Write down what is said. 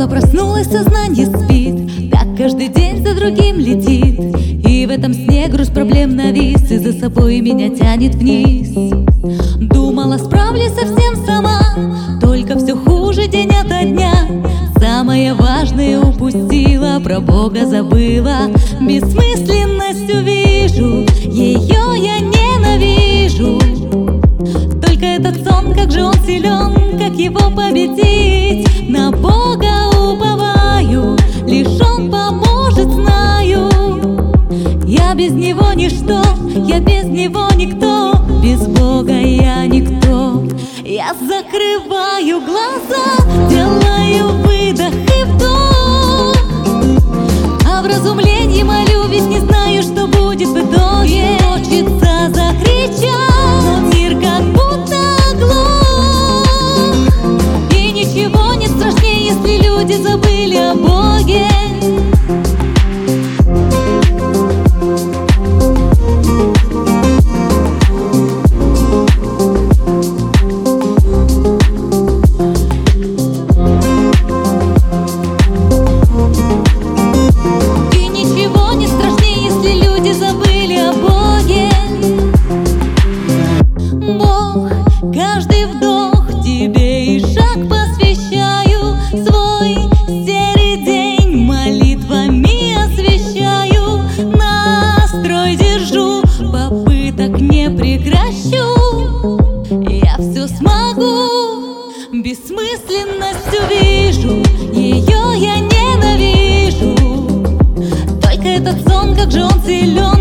Тело проснулось, сознание спит, так каждый день за другим летит. И в этом сне груз проблем навис, и за собой меня тянет вниз. Думала, справлюсь совсем сама, только все хуже день ото дня. Самое важное упустила, про Бога забыла. Бессмысленность увижу, ее я ненавижу. Только этот сон, как же он силен, как его победить? На Бога уповаю, лишь он поможет, знаю. Я без него ничто, я без него никто, без Бога я никто. Я закрываю глаза, делаю выдох и вдох, а в разумлении молю, ведь не знаю, что будет в итоге. Хочется закричать, но мир как будто оглох, и ничего не страшнее, если люди забыли о Боге. Каждый вдох тебе и шаг посвящаю, свой серый день молитвами освещаю. Настрой держу, попыток не прекращу. Я все смогу, бессмысленность увижу, ее я ненавижу. Только этот сон, как же он силен.